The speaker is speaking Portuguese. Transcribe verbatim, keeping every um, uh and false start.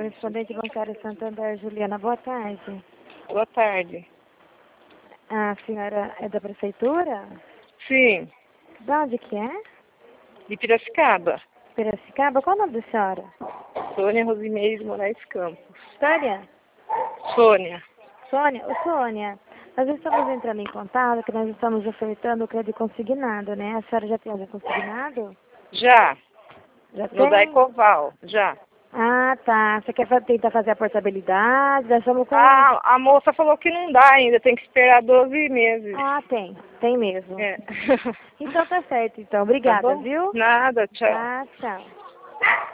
correspondente bancária Santander, Juliana, boa tarde. Boa tarde. A senhora é da prefeitura? Sim, De onde que é? de Piracicaba. Piracicaba? Qual o nome da senhora? Sônia Rosimeire Moraes Campos. Sônia? Sônia. Sônia? Ô, Sônia, nós estamos entrando em contato que nós estamos ofertando o crédito consignado, né? A senhora já tem algum consignado? Já. Já No tem? Daicoval, já. Ah, tá. Você quer fa- tentar fazer a portabilidade? Nós estamos com... Ah, a moça falou que não dá ainda, tem que esperar doze meses. Ah, tem. Tem mesmo. É. Então tá certo, então. Tá Obrigada, bom? viu? Nada, tchau. Tá, tchau.